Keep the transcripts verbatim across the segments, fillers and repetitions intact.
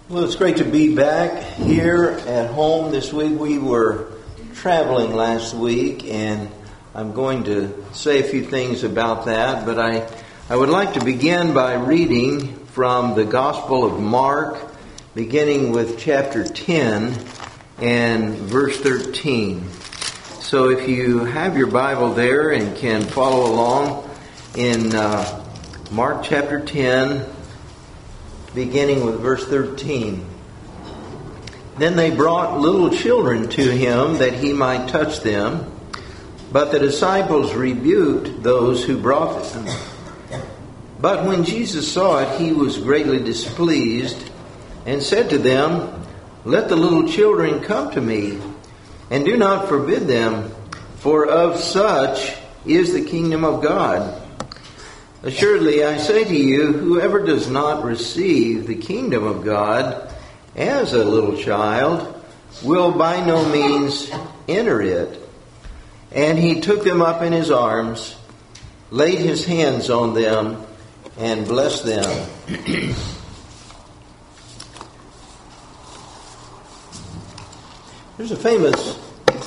Well, it's great to be back here at home this week. We were traveling last week, and I'm going to say a few things about that, but I, I would like to begin by reading from the Gospel of Mark, beginning with chapter ten and verse thirteen. So if you have your Bible there and can follow along in uh, Mark chapter ten, beginning with verse thirteen. Then they brought little children to him that he might touch them, but the disciples rebuked those who brought them. But when Jesus saw it, he was greatly displeased, and said to them, Let the little children come to me, and do not forbid them, for of such is the kingdom of God. Assuredly, I say to you, whoever does not receive the kingdom of God as a little child will by no means enter it. And he took them up in his arms, laid his hands on them, and blessed them. There's a famous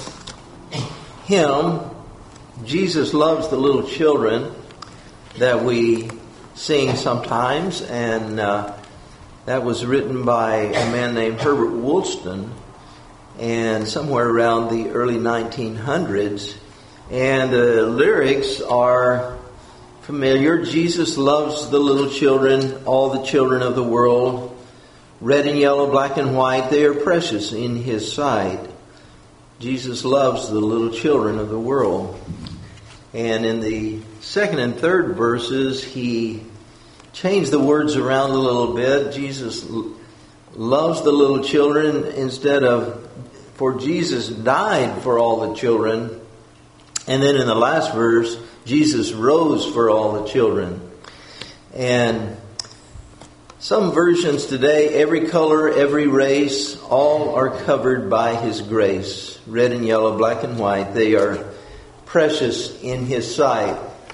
hymn, Jesus Loves the Little Children, that we sing sometimes, and uh, that was written by a man named Herbert Woolston, and somewhere around the early nineteen hundreds. And the lyrics are familiar. Jesus loves the little children, all the children of the world. Red and yellow, black and white, they are precious in his sight. Jesus loves the little children of the world. And in the second and third verses, he changed the words around a little bit. Jesus loves the little children instead of, for Jesus died for all the children. And then in the last verse, Jesus rose for all the children. And some versions today, every color, every race, all are covered by his grace. Red and yellow, black and white, they are precious in his sight.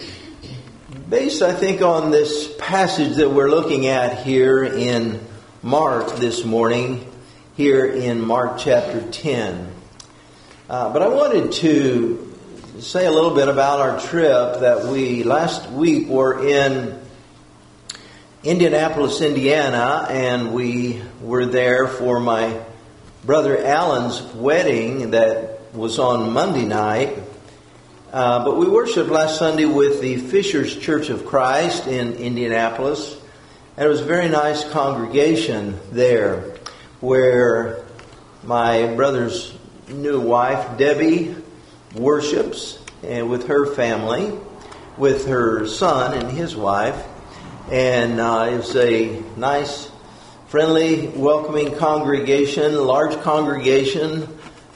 Based, I think, on this passage that we're looking at here in Mark this morning, here in Mark chapter ten. Uh, but I wanted to say a little bit about our trip that we last week were in Indianapolis, Indiana, and we were there for my brother Alan's wedding that was on Monday night. Uh, but we worshiped last Sunday with the Fishers Church of Christ in Indianapolis. And it was a very nice congregation there where my brother's new wife, Debbie, worships and with her family, with her son and his wife. And uh, it was a nice, friendly, welcoming congregation, large congregation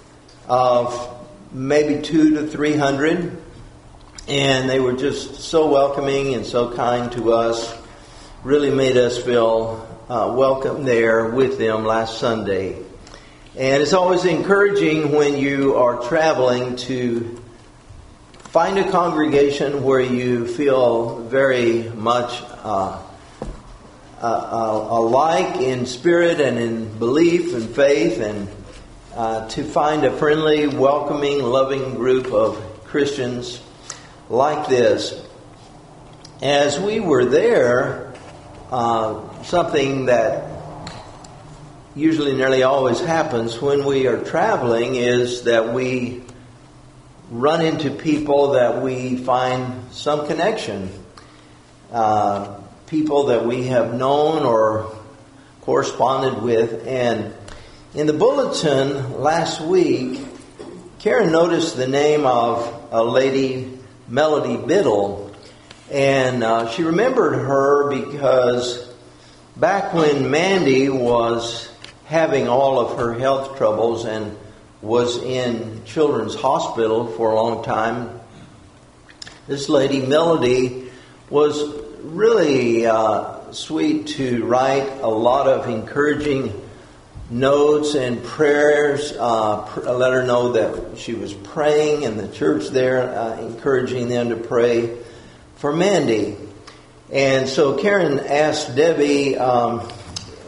of maybe two to three hundred, and they were just so welcoming and so kind to us. Really made us feel uh, welcome there with them last Sunday. And it's always encouraging when you are traveling to find a congregation where you feel very much uh, uh, uh, alike in spirit and in belief and faith, and Uh, to find a friendly, welcoming, loving group of Christians like this. As we were there, uh, something that usually nearly always happens when we are traveling is that we run into people that we find some connection. Uh, people that we have known or corresponded with. And in the bulletin last week, Karen noticed the name of a lady, Melody Biddle, and uh, she remembered her because back when Mandy was having all of her health troubles and was in Children's Hospital for a long time, this lady, Melody, was really uh, sweet to write a lot of encouraging notes and prayers, uh, pr- let her know that she was praying in the church there, uh, encouraging them to pray for Mandy. And so Karen asked Debbie, um,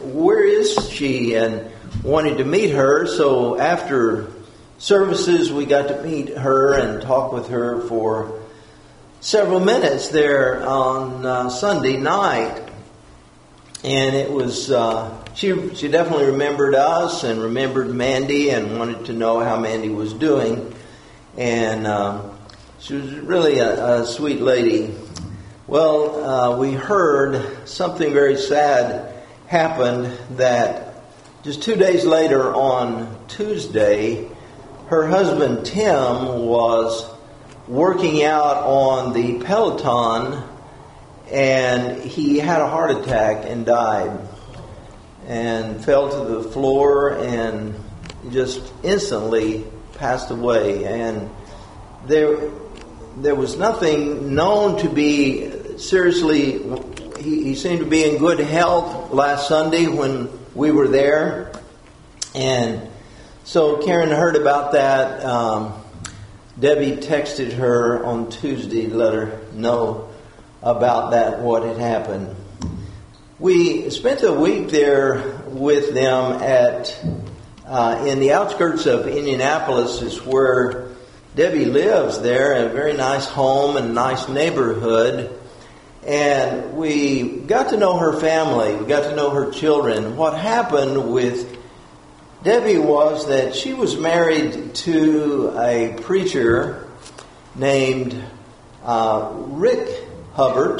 where is she, and wanted to meet her. So after services, we got to meet her and talk with her for several minutes there on uh, Sunday night. And it was, uh, she, she definitely remembered us and remembered Mandy and wanted to know how Mandy was doing. And uh, she was really a, a sweet lady. Well, uh, we heard something very sad happened, that just two days later on Tuesday, her husband Tim was working out on the Peloton, and he had a heart attack and died, and fell to the floor and just instantly passed away. And there there was nothing known to be seriously. He, he seemed to be in good health last Sunday when we were there. And so Karen heard about that. Um, Debbie texted her on Tuesday to let her know about that, what had happened. We spent a week there with them at uh, in the outskirts of Indianapolis, is where Debbie lives there, in a very nice home and nice neighborhood. And we got to know her family. We got to know her children. What happened with Debbie was that she was married to a preacher named uh, Rick Hubbard,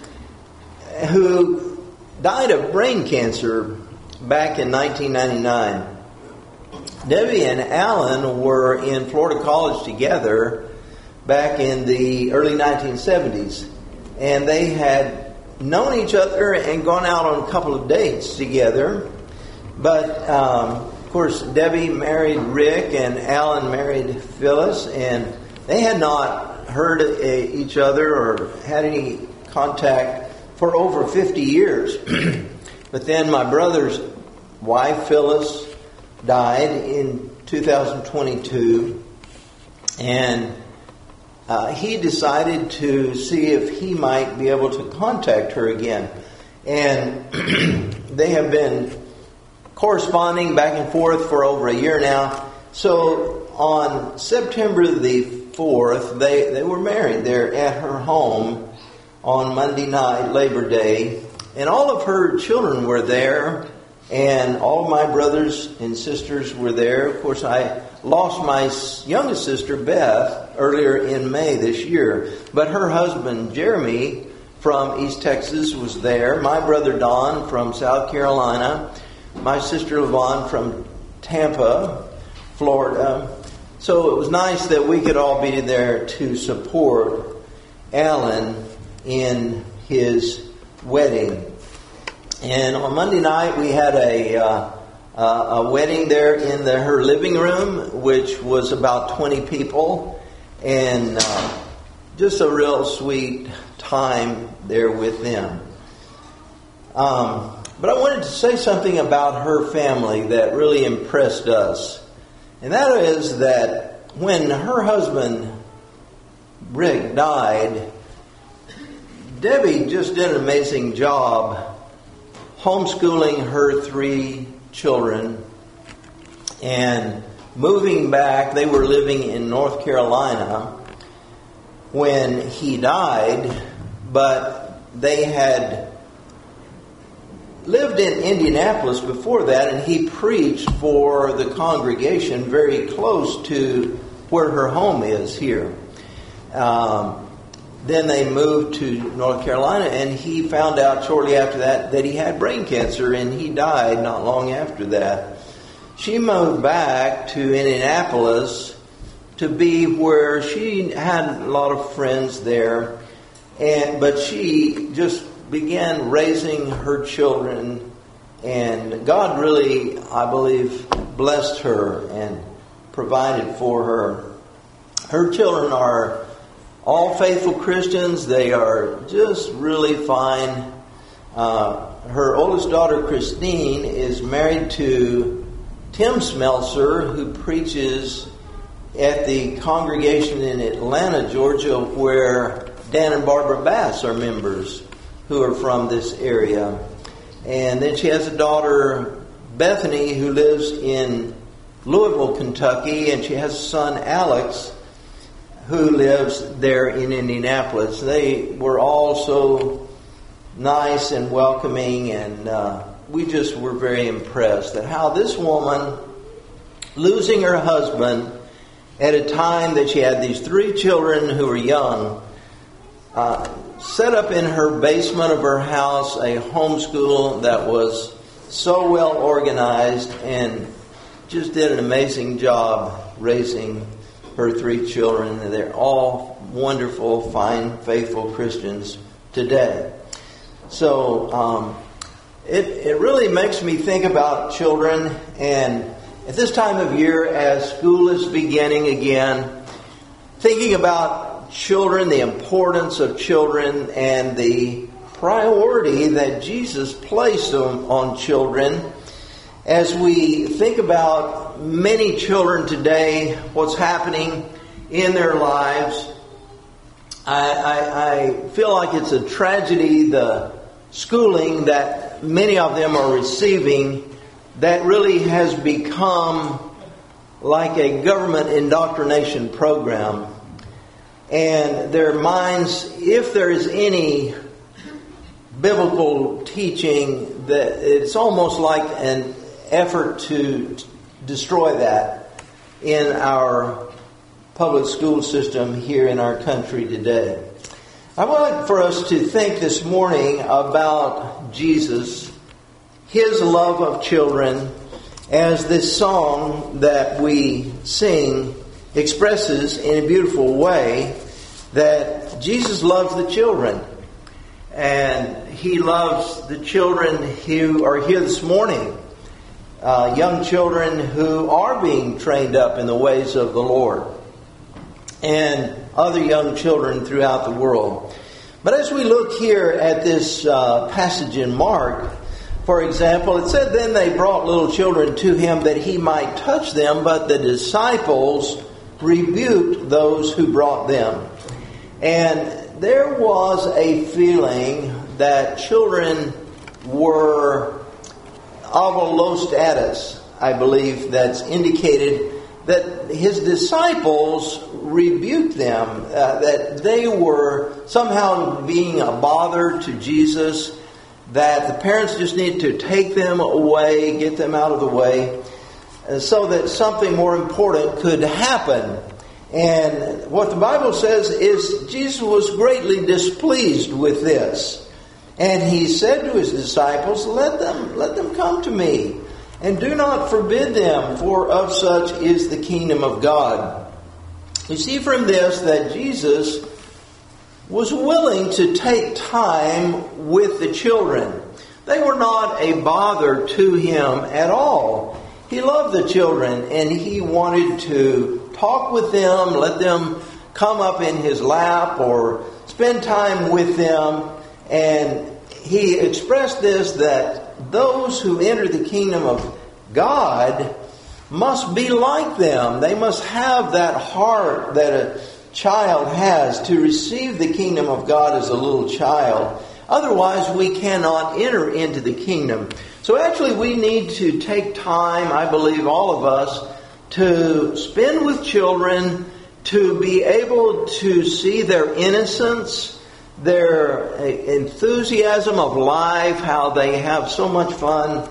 who died of brain cancer back in nineteen ninety-nine. Debbie and Alan were in Florida College together back in the early nineteen seventies. And they had known each other and gone out on a couple of dates together. But, um, of course, Debbie married Rick and Alan married Phyllis. And they had not heard each other or had any contact for over fifty years. But then my brother's wife, Phyllis, died in two thousand twenty-two. And Uh, he decided to see if he might be able to contact her again. And they have been corresponding back and forth for over a year now. So on September the fourth, they, they were married there at her home on Monday night, Labor Day. And all of her children were there, and all of my brothers and sisters were there. Of course, I lost my youngest sister, Beth, earlier in May this year. But her husband, Jeremy, from East Texas, was there. My brother, Don, from South Carolina. My sister, Yvonne, from Tampa, Florida. So it was nice that we could all be there to support Alan in his wedding. And on Monday night, we had a... Uh, Uh, a wedding there in the, her living room, which was about twenty people, and uh, just a real sweet time there with them. Um, but I wanted to say something about her family that really impressed us, and that is that when her husband Rick died, Debbie just did an amazing job homeschooling her three children and moving back. They were living in North Carolina when he died, but they had lived in Indianapolis before that, and he preached for the congregation very close to where her home is here. Um, then they moved to North Carolina, and he found out shortly after that that he had brain cancer, and he died not long after that. She moved back to Indianapolis to be where she had a lot of friends there, and but she just began raising her children, and God really, I believe, blessed her and provided for her. Her children are all faithful Christians. They are just really fine. Uh, her oldest daughter, Christine, is married to Tim Smeltzer, who preaches at the congregation in Atlanta, Georgia, where Dan and Barbara Bass are members, who are from this area. And then she has a daughter, Bethany, who lives in Louisville, Kentucky, and she has a son, Alex, who lives there in Indianapolis. They were all so nice and welcoming, and uh, we just were very impressed at how this woman, losing her husband at a time that she had these three children who were young, uh, set up in her basement of her house a homeschool that was so well organized and just did an amazing job raising her three children. And they're all wonderful, fine, faithful Christians today. So um, it, it really makes me think about children, and at this time of year, as school is beginning again, thinking about children, the importance of children, and the priority that Jesus placed on, on children. As we think about many children today, what's happening in their lives, I, I, I feel like it's a tragedy, the schooling that many of them are receiving that really has become like a government indoctrination program. And their minds, if there is any biblical teaching, that it's almost like an effort to destroy that in our public school system here in our country today. I would like for us to think this morning about Jesus, His love of children, as this song that we sing expresses in a beautiful way, that Jesus loves the children. And He loves the children who are here this morning. Uh, young children who are being trained up in the ways of the Lord, and other young children throughout the world. But as we look here at this uh, passage in Mark, for example, it said, "Then they brought little children to Him that He might touch them, but the disciples rebuked those who brought them." And there was a feeling that children were of a low status, I believe, that's indicated that His disciples rebuked them, uh, that they were somehow being a bother to Jesus, that the parents just need to take them away, get them out of the way, uh, so that something more important could happen. And what the Bible says is Jesus was greatly displeased with this. And He said to His disciples, let them, let them come to me, and do not forbid them, for of such is the kingdom of God. You see from this that Jesus was willing to take time with the children. They were not a bother to Him at all. He loved the children, and He wanted to talk with them, let them come up in His lap, or spend time with them. And He expressed this, that those who enter the kingdom of God must be like them. They must have that heart that a child has to receive the kingdom of God as a little child. Otherwise, we cannot enter into the kingdom. So actually, we need to take time, I believe all of us, to spend with children, to be able to see their innocence, their enthusiasm of life, how they have so much fun,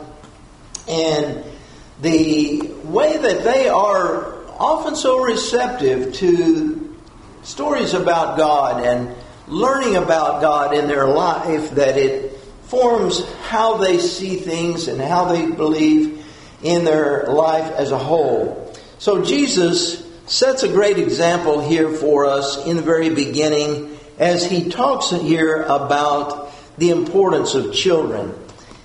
and the way that they are often so receptive to stories about God and learning about God in their life, that it forms how they see things and how they believe in their life as a whole. So Jesus sets a great example here for us in the very beginning as He talks here about the importance of children.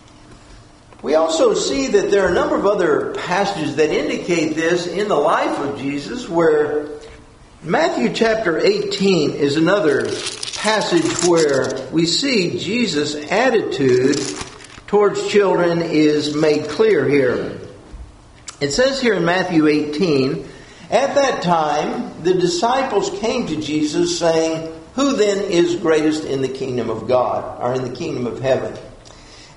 We also see that there are a number of other passages that indicate this in the life of Jesus, where Matthew chapter eighteen is another passage where we see Jesus' attitude towards children is made clear here. It says here in Matthew eighteen, "At that time the disciples came to Jesus saying, 'Who then is greatest in the kingdom of God,' or in the kingdom of heaven?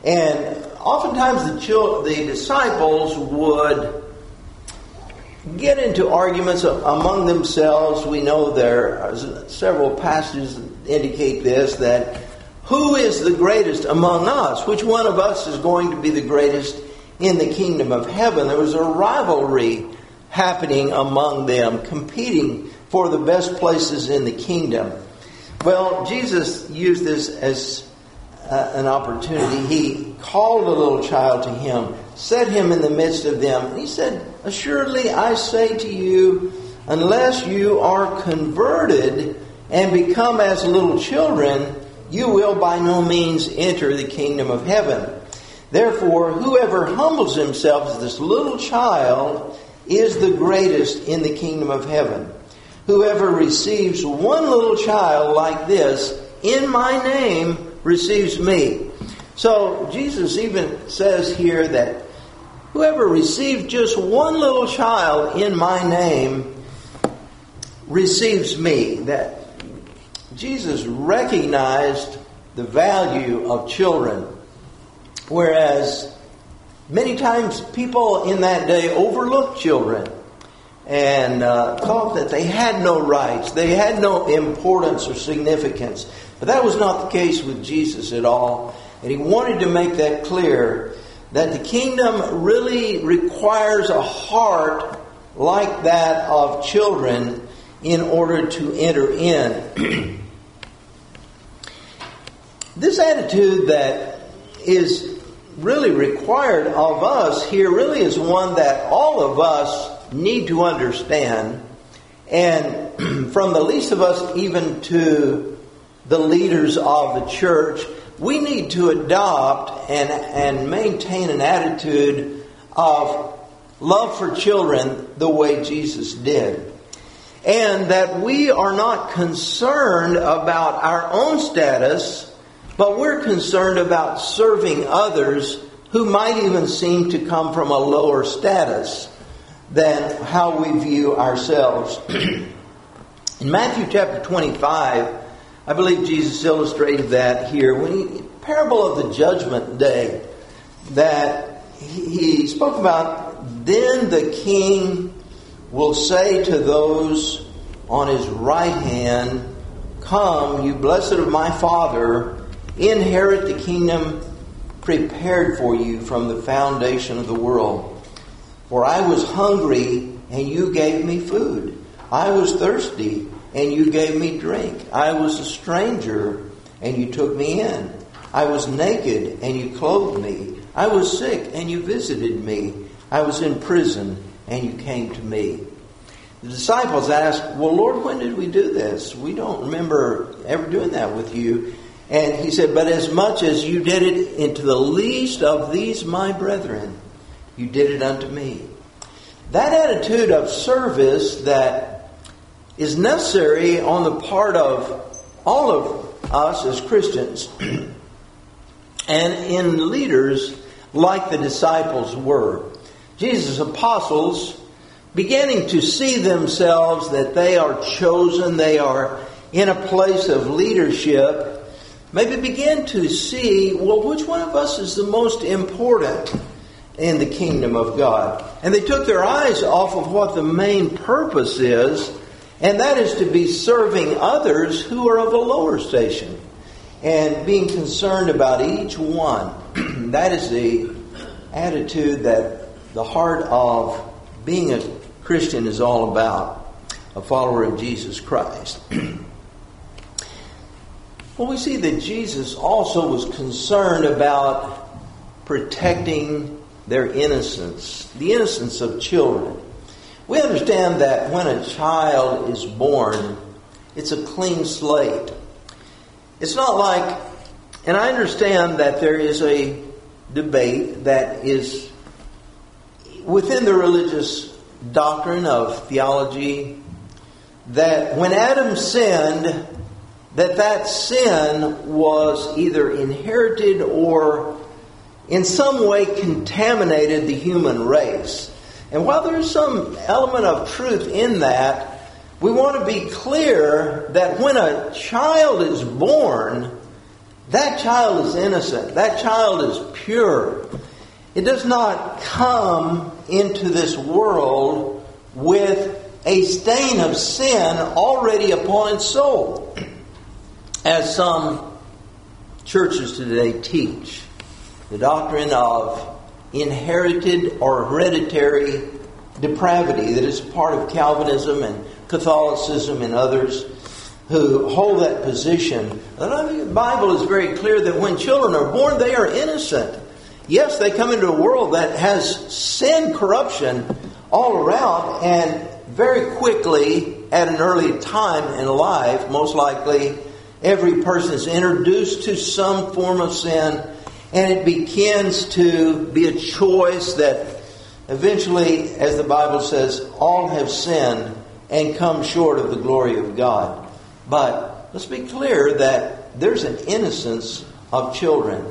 And oftentimes the chil- the disciples would get into arguments among themselves. We know there are several passages that indicate this, that who is the greatest among us? Which one of us is going to be the greatest in the kingdom of heaven? There was a rivalry happening among them, competing for the best places in the kingdom. Well, Jesus used this as uh, an opportunity. He called a little child to him, set him in the midst of them, and he said, "Assuredly I say to you, unless you are converted and become as little children, you will by no means enter the kingdom of heaven. Therefore, whoever humbles himself as this little child is the greatest in the kingdom of heaven. Whoever receives one little child like this in my name receives me." So Jesus even says here that whoever receives just one little child in my name receives me. That Jesus recognized the value of children, whereas many times people in that day overlooked children and uh, thought that they had no rights, they had no importance or significance. But that was not the case with Jesus at all. And he wanted to make that clear, that the kingdom really requires a heart like that of children in order to enter in. This attitude that is really required of us here really is one that all of us need to understand. And from the least of us even to the leaders of the church, we need to adopt and, and maintain an attitude of love for children the way Jesus did. And that we are not concerned about our own status, but we're concerned about serving others who might even seem to come from a lower status than how we view ourselves. In Matthew chapter twenty-five, I believe Jesus illustrated that here when he, parable of the judgment day, that he spoke about, then the king will say to those on his right hand, "Come, you blessed of my Father, inherit the kingdom prepared for you from the foundation of the world. For I was hungry, and you gave me food. I was thirsty, and you gave me drink. I was a stranger, and you took me in. I was naked, and you clothed me. I was sick, and you visited me. I was in prison, and you came to me." The disciples asked, "Well, Lord, when did we do this? We don't remember ever doing that with you." And he said, "But as much as you did it into the least of these my brethren, you did it unto me." That attitude of service that is necessary on the part of all of us as Christians and in leaders like the disciples were. Jesus' apostles, beginning to see themselves that they are chosen, they are in a place of leadership, maybe begin to see, well, which one of us is the most important in the kingdom of God? And they took their eyes off of what the main purpose is, and that is to be serving others who are of a lower station and being concerned about each one. That is the attitude that the heart of being a Christian is all about, a follower of Jesus Christ. Well, we see that Jesus also was concerned about protecting their innocence, the innocence of children. We understand that when a child is born, it's a clean slate. It's not like, and I understand that there is a debate that is within the religious doctrine of theology, that when Adam sinned, that that sin was either inherited or in some way contaminated the human race. And while there's some element of truth in that, we want to be clear that when a child is born, that child is innocent. That child is pure. It does not come into this world with a stain of sin already upon its soul, as some churches today teach. The doctrine of inherited or hereditary depravity that is part of Calvinism and Catholicism and others who hold that position. The Bible is very clear that when children are born, they are innocent. Yes, they come into a world that has sin, corruption all around, and very quickly, at an early time in life, most likely, every person is introduced to some form of sin, and it begins to be a choice that eventually, as the Bible says, all have sinned and come short of the glory of God. But let's be clear that there's an innocence of children.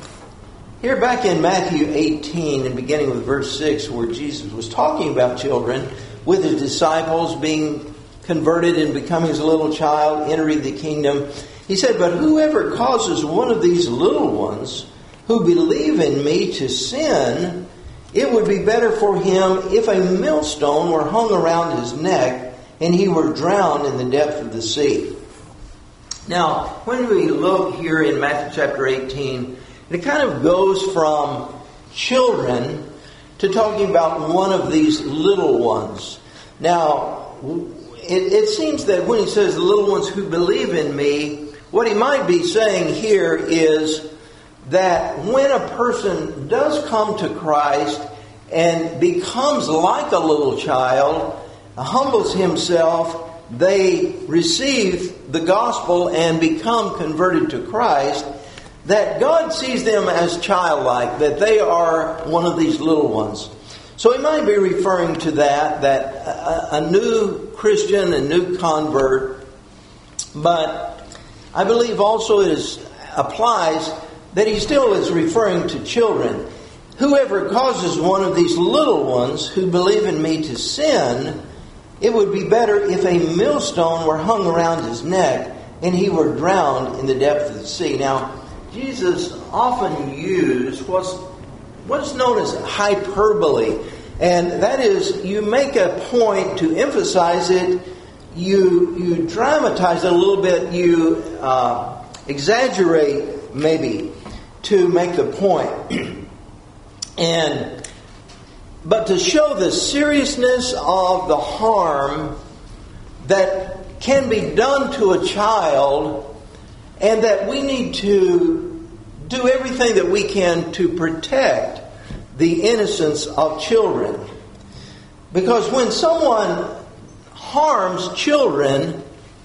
Here back in Matthew eighteen, and beginning with verse six, where Jesus was talking about children, with his disciples being converted and becoming as a little child, entering the kingdom, he said, "But whoever causes one of these little ones who believe in me to sin, it would be better for him if a millstone were hung around his neck and he were drowned in the depth of the sea." Now, when we look here in Matthew chapter eighteen, it kind of goes from children to talking about one of these little ones. Now, it, it seems that when he says the little ones who believe in me, what he might be saying here is that when a person does come to Christ and becomes like a little child, humbles himself, they receive the gospel and become converted to Christ, that God sees them as childlike, that they are one of these little ones. So he might be referring to that, that a, a new Christian, a new convert, but I believe also it is, applies that he still is referring to children. Whoever causes one of these little ones who believe in me to sin, it would be better if a millstone were hung around his neck and he were drowned in the depth of the sea. Now, Jesus often used what's, what's known as hyperbole. And that is, you make a point to emphasize it, you, you dramatize it a little bit, you uh, exaggerate maybe to make the point. and But to show the seriousness of the harm that can be done to a child, and that we need to do everything that we can to protect the innocence of children. Because when someone harms children,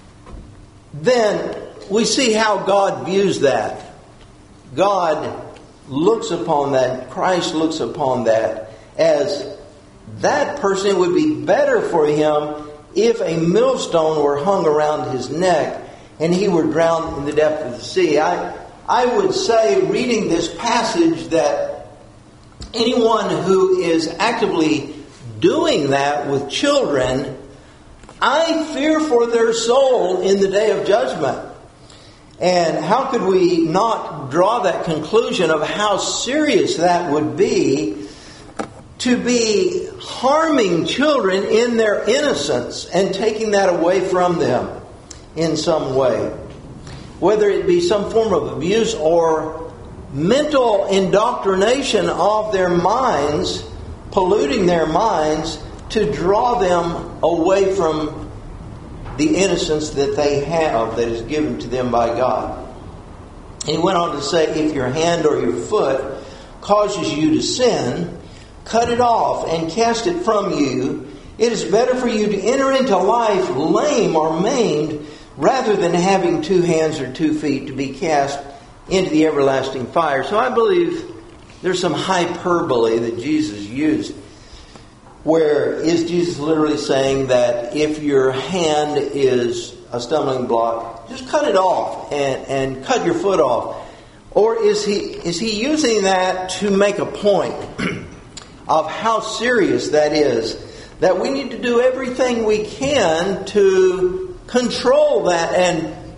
then we see how God views that. God looks upon that, Christ looks upon that as that person, it would be better for him if a millstone were hung around his neck and he were drowned in the depth of the sea. I, I would say, reading this passage, that anyone who is actively doing that with children, I fear for their soul in the day of judgment. And how could we not draw that conclusion of how serious that would be, to be harming children in their innocence and taking that away from them in some way, whether it be some form of abuse or mental indoctrination of their minds, polluting their minds to draw them away from the innocence that they have, that is given to them by God. And he went on to say, if your hand or your foot causes you to sin, cut it off and cast it from you. It is better for you to enter into life lame or maimed, rather than having two hands or two feet to be cast into the everlasting fire. So I believe there's some hyperbole that Jesus used. Where is Jesus literally saying that if your hand is a stumbling block, just cut it off and, and cut your foot off? Or is he is he using that to make a point of how serious that is? That we need to do everything we can to control that and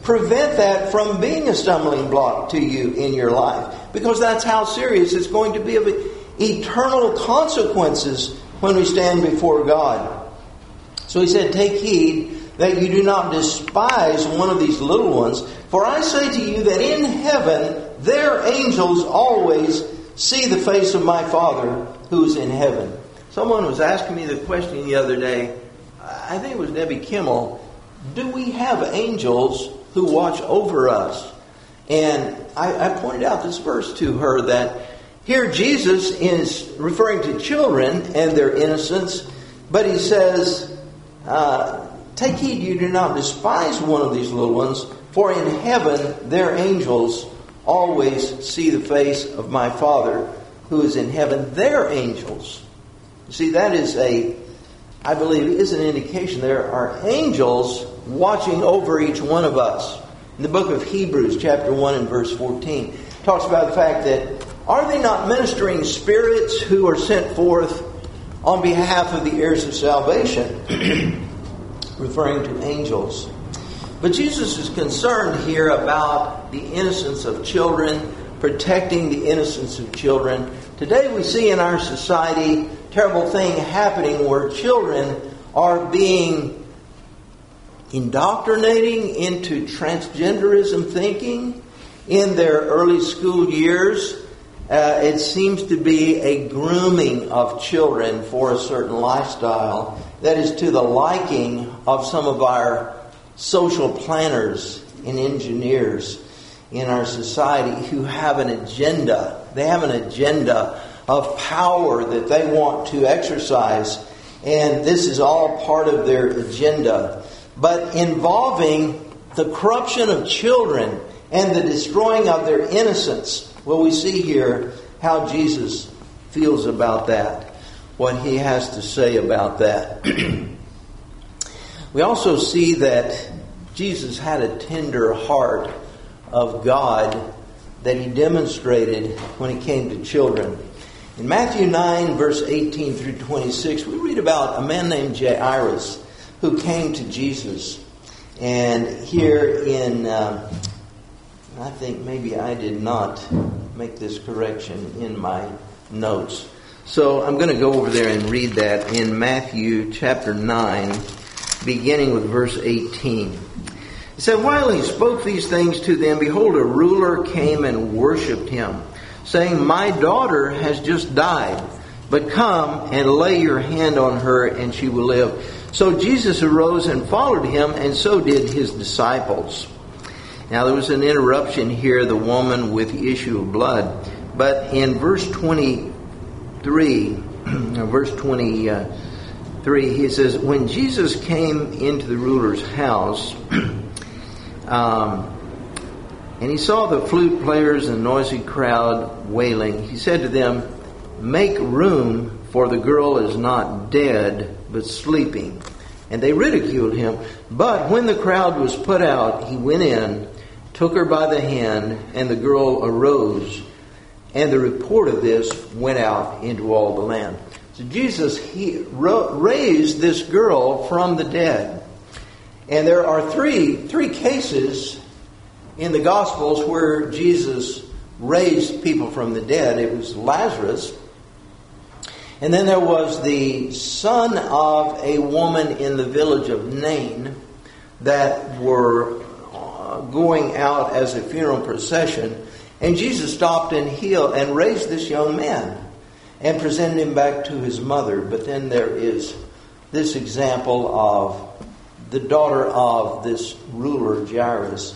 prevent that from being a stumbling block to you in your life. Because that's how serious it's going to be of eternal consequences when we stand before God. So he said, take heed that you do not despise one of these little ones. For I say to you that in heaven their angels always see the face of my Father who is in heaven. Someone was asking me the question the other day, I think it was Debbie Kimmel, do we have angels who watch over us? And I, I pointed out this verse to her that here Jesus is referring to children and their innocence, but he says, uh, take heed you do not despise one of these little ones, for in heaven their angels always see the face of my Father who is in heaven. Their angels. You see, that is a, I believe, is an indication there are angels watching over each one of us. In the book of Hebrews, chapter one and verse fourteen, talks about the fact that are they not ministering spirits who are sent forth on behalf of the heirs of salvation? Referring to angels. But Jesus is concerned here about the innocence of children, protecting the innocence of children. Today we see in our society a terrible thing happening where children are being indoctrinating into transgenderism thinking in their early school years. Uh, it seems to be a grooming of children for a certain lifestyle that is to the liking of some of our social planners and engineers in our society who have an agenda. They have an agenda of power that they want to exercise, and this is all part of their agenda. But involving the corruption of children and the destroying of their innocence. Well, we see here how Jesus feels about that, what he has to say about that. We also see that Jesus had a tender heart of God that he demonstrated when it came to children. In Matthew nine, verse eighteen through twenty-six, we read about a man named Jairus who came to Jesus. And here in, uh, I think maybe I did not make this correction in my notes. So I'm going to go over there and read that in Matthew chapter nine, beginning with verse eighteen. It said, while he spoke these things to them, behold, a ruler came and worshipped him, saying, my daughter has just died, but come and lay your hand on her, and she will live. So Jesus arose and followed him, and so did his disciples. Now there was an interruption here, the woman with the issue of blood. But in verse twenty-three, verse twenty-three, he says, when Jesus came into the ruler's house, um, and he saw the flute players and noisy crowd wailing, he said to them, make room, for the girl is not dead, but sleeping. And they ridiculed him. But when the crowd was put out, he went in, took her by the hand, and the girl arose. And the report of this went out into all the land. So Jesus he raised this girl from the dead. And there are three three cases in the Gospels where Jesus raised people from the dead. It was Lazarus. And then there was the son of a woman in the village of Nain that were uh, going out as a funeral procession. And Jesus stopped and healed and raised this young man and presented him back to his mother. But then there is this example of the daughter of this ruler, Jairus.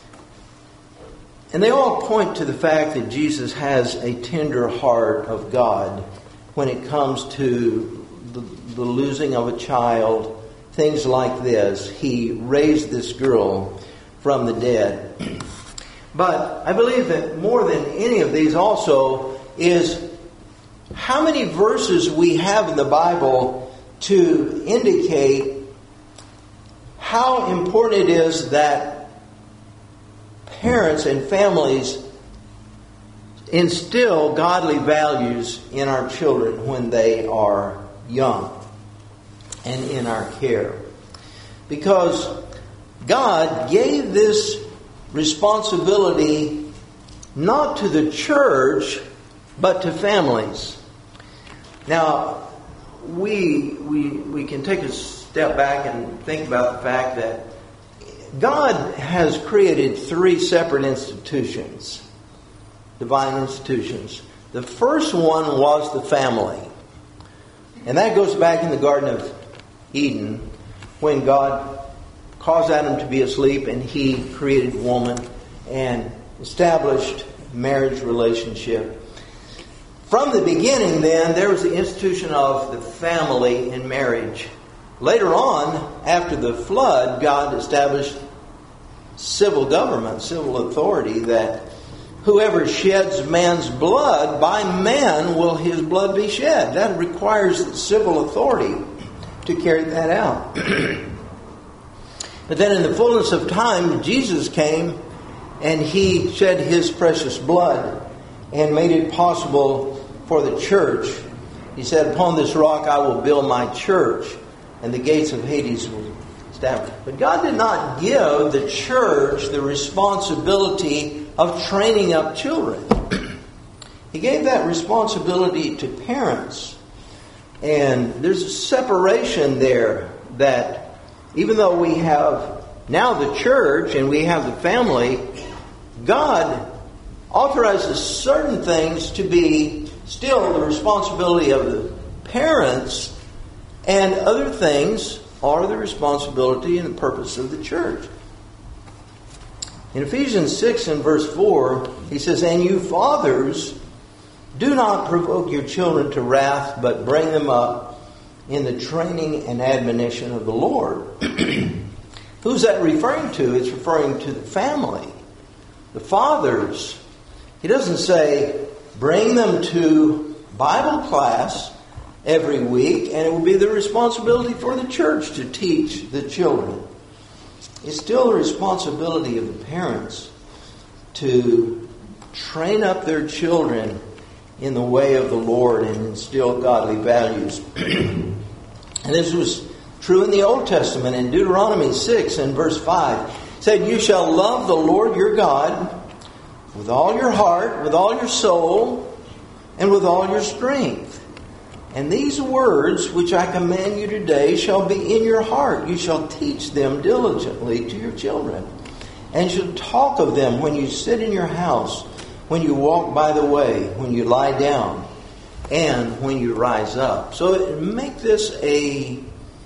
And they all point to the fact that Jesus has a tender heart of God when it comes to the, the losing of a child, things like this. He raised this girl from the dead. But I believe that more than any of these also is how many verses we have in the Bible to indicate how important it is that parents and families instill godly values in our children when they are young and in our care. Because God gave this responsibility not to the church, but to families. Now, we, we, we can take a step back and think about the fact that God has created three separate institutions, divine institutions. The first one was the family. And that goes back in the Garden of Eden when God caused Adam to be asleep and he created woman and established marriage relationship. From the beginning then, there was the institution of the family and marriage. Later on, after the flood, God established civil government, civil authority, that whoever sheds man's blood, by man will his blood be shed. That requires civil authority to carry that out. But then in the fullness of time, Jesus came and he shed his precious blood and made it possible for the church. He said, upon this rock I will build my church, and the gates of Hades will establish. But God did not give the church the responsibility of training up children. He gave that responsibility to parents. And there's a separation there that even though we have now the church and we have the family, God authorizes certain things to be still the responsibility of the parents, and other things are the responsibility and the purpose of the church. In Ephesians six and verse four, he says, "And you fathers, do not provoke your children to wrath, but bring them up in the training and admonition of the Lord." Who's that referring to? It's referring to the family, the fathers. He doesn't say, bring them to Bible class every week, and it will be the responsibility for the church to teach the children. It's still the responsibility of the parents to train up their children in the way of the Lord and instill godly values. And this was true in the Old Testament. In Deuteronomy six and verse five, it said, "You shall love the Lord your God with all your heart, with all your soul, and with all your strength. And these words which I command you today shall be in your heart. You shall teach them diligently to your children, and shall talk of them when you sit in your house, when you walk by the way, when you lie down, and when you rise up." So make this a,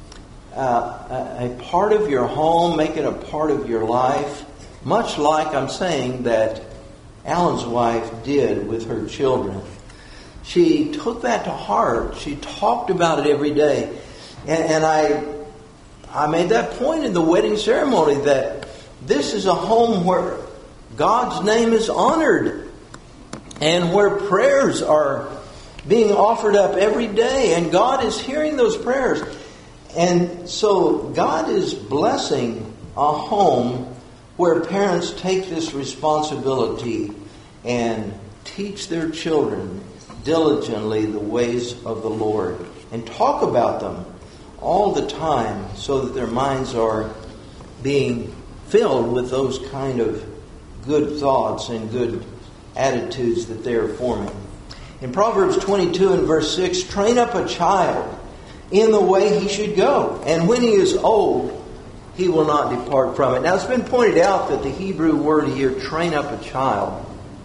uh, a part of your home, make it a part of your life, much like I'm saying that Alan's wife did with her children. She took that to heart. She talked about it every day. And, and I, I made that point in the wedding ceremony that this is a home where God's name is honored and where prayers are being offered up every day, and God is hearing those prayers. And so God is blessing a home where parents take this responsibility and teach their children diligently the ways of the Lord and talk about them all the time so that their minds are being filled with those kind of good thoughts and good attitudes that they are forming. In Proverbs twenty-two and verse six, "Train up a child in the way he should go, and when he is old, he will not depart from it." Now, it's been pointed out that the Hebrew word here, train up a child,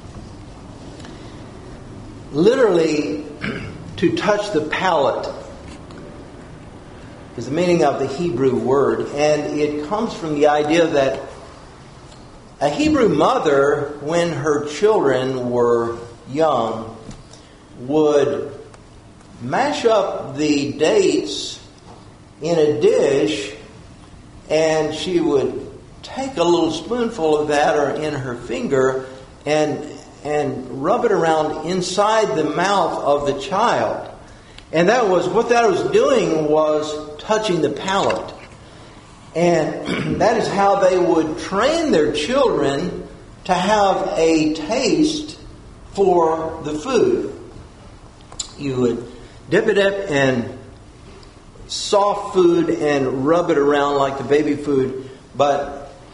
literally to touch the palate, is the meaning of the Hebrew word. And it comes from the idea that a Hebrew mother, when her children were young, would mash up the dates in a dish, and she would take a little spoonful of that or in her finger and and rub it around inside the mouth of the child. And that was what that was doing, was touching the palate. And that is how they would train their children to have a taste for the food. You would dip it up in soft food and rub it around like the baby food, but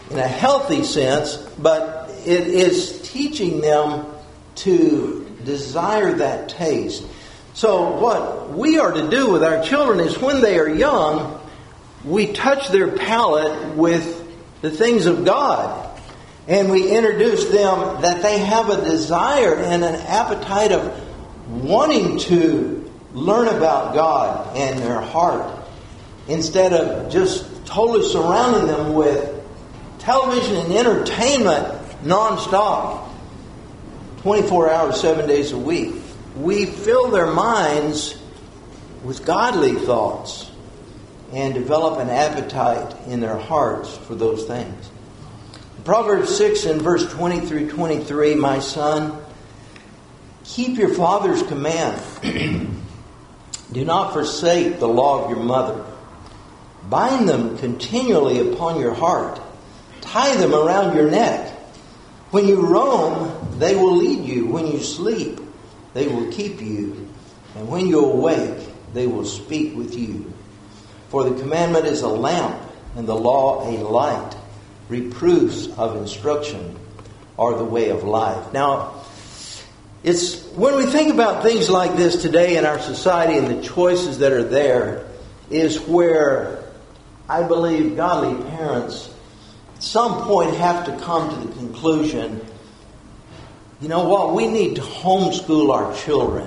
in a healthy sense, but it is teaching them to desire that taste. So what we are to do with our children is when they are young, we touch their palate with the things of God. And we introduce them that they have a desire and an appetite of wanting to learn about God and their heart, instead of just totally surrounding them with television and entertainment nonstop, twenty-four hours, seven days a week. We fill their minds with godly thoughts and develop an appetite in their hearts for those things. Proverbs six and verse twenty through twenty-three, my son, keep your father's command. Do not forsake the law of your mother. Bind them continually upon your heart. Tie them around your neck. When you roam, they will lead you. When you sleep, they will keep you. And when you awake, they will speak with you. For the commandment is a lamp, and the law a light. Reproofs of instruction are the way of life. Now, it's when we think about things like this today in our society and the choices that are there, is where I believe godly parents at some point have to come to the conclusion, you know what, we need to homeschool our children.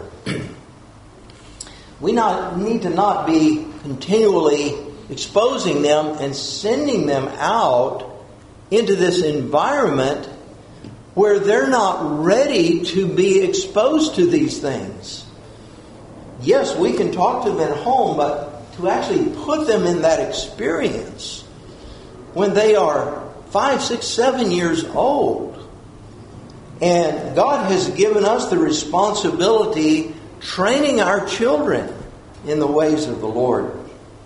We not need to not be continually exposing them and sending them out into this environment where they're not ready to be exposed to these things. Yes, we can talk to them at home, but to actually put them in that experience when they are five, six, seven years old. And God has given us the responsibility training our children in the ways of the Lord.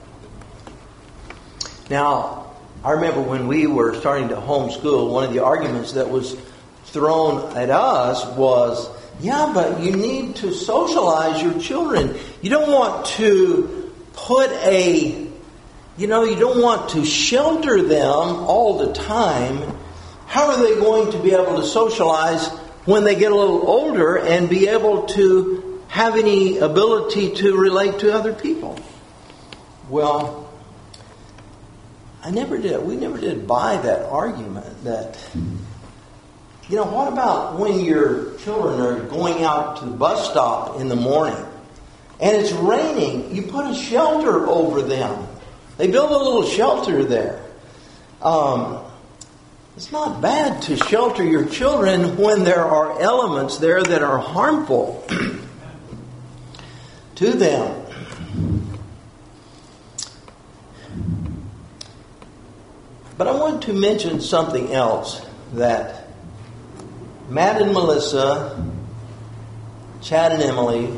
Now, I remember when we were starting to homeschool, one of the arguments that was thrown at us was, yeah, but you need to socialize your children. You don't want to put a, you know, you don't want to shelter them all the time. How are they going to be able to socialize when they get a little older and be able to have any ability to relate to other people? Well, I never did. We never did buy that argument that, you know, what about when your children are going out to the bus stop in the morning and it's raining? You put a shelter over them. They build a little shelter there. Um, it's not bad to shelter your children when there are elements there that are harmful to them. But I want to mention something else that Matt and Melissa, Chad and Emily,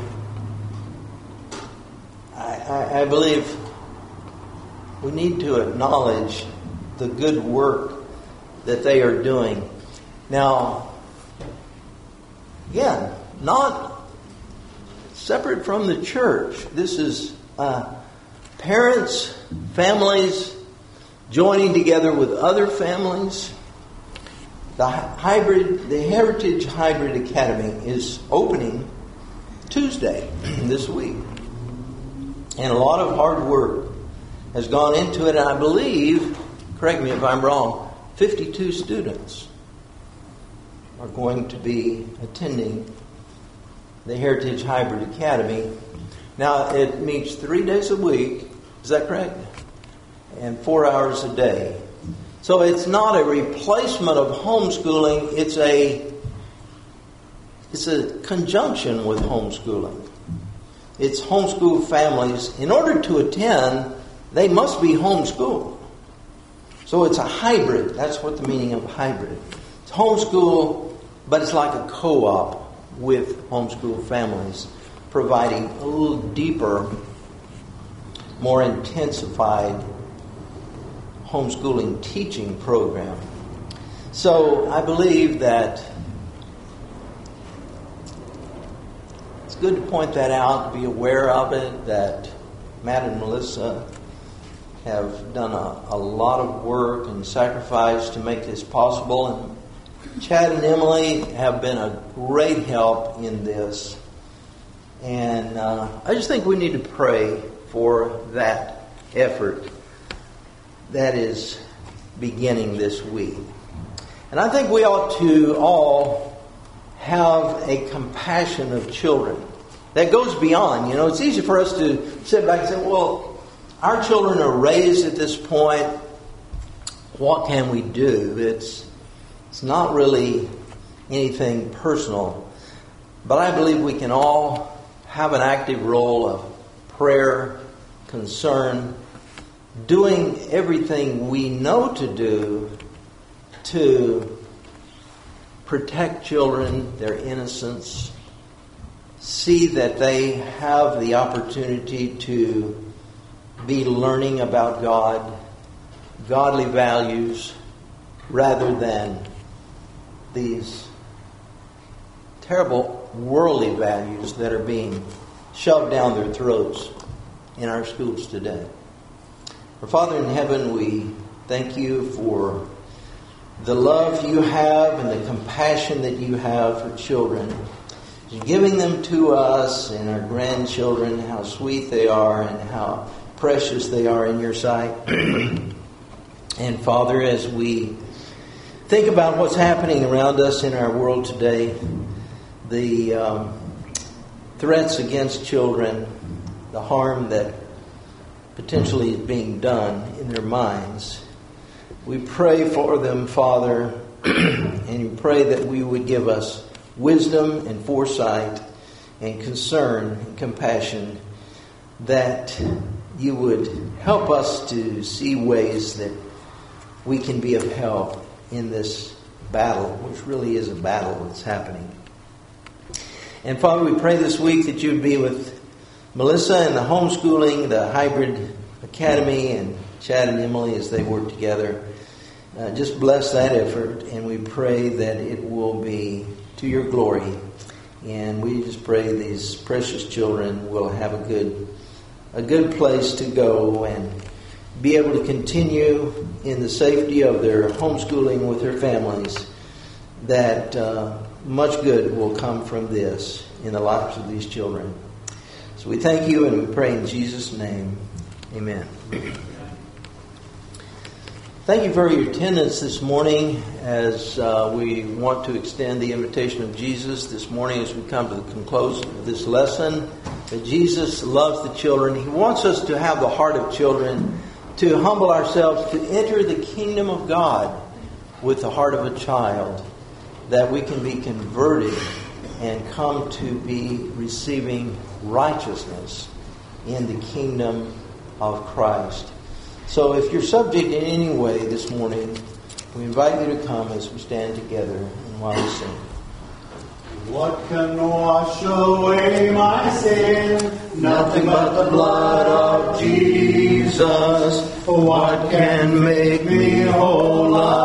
I, I, I believe we need to acknowledge the good work that they are doing. Now, again, not separate from the church. This is uh, parents, families, joining together with other families. The hybrid, the Heritage Hybrid Academy is opening Tuesday this week. And a lot of hard work has gone into it. And I believe, correct me if I'm wrong, fifty-two students are going to be attending the Heritage Hybrid Academy. Now, it meets three days a week. Is that correct? And four hours a day. So it's not a replacement of homeschooling. It's a it's a conjunction with homeschooling. It's homeschool families. In order to attend, they must be homeschooled. So it's a hybrid. That's what the meaning of hybrid. It's homeschool, but it's like a co-op with homeschool families, providing a little deeper, more intensified homeschooling teaching program. So I believe that it's good to point that out, to be aware of it, that Matt and Melissa have done a, a lot of work and sacrifice to make this possible. And Chad and Emily have been a great help in this. And uh, I just think we need to pray for that effort that is beginning this week. And I think we ought to all have a compassion of children that goes beyond. You know, it's easy for us to sit back and say, well, our children are raised at this point. What can we do? It's it's not really anything personal. But I believe we can all have an active role of prayer, concern, doing everything we know to do to protect children, their innocence, see that they have the opportunity to be learning about God, godly values, rather than these terrible worldly values that are being shoved down their throats in our schools today. Our Father in heaven, we thank you for the love you have and the compassion that you have for children. You're giving them to us and our grandchildren, how sweet they are and how precious they are in your sight. And Father, as we think about what's happening around us in our world today, the um, threats against children, the harm that potentially is being done in their minds, we pray for them, Father, and we pray that we would give us wisdom and foresight and concern and compassion, that you would help us to see ways that we can be of help in this battle, which really is a battle that's happening. And Father, we pray this week that you would be with Melissa and the homeschooling, the hybrid academy, and Chad and Emily as they work together. Uh, just bless that effort, and we pray that it will be to your glory. And we just pray these precious children will have a good, a good place to go and be able to continue in the safety of their homeschooling with their families, that uh, much good will come from this in the lives of these children. So we thank you and we pray in Jesus' name. Amen. Thank you for your attendance this morning as uh, we want to extend the invitation of Jesus this morning as we come to the close of this lesson, that Jesus loves the children. He wants us to have the heart of children, to humble ourselves, to enter the kingdom of God with the heart of a child, that we can be converted and come to be receiving righteousness in the kingdom of Christ. So if you're subject in any way this morning, we invite you to come as we stand together and while we sing. What can wash away my sin? Nothing but the blood of Jesus. What can make me whole?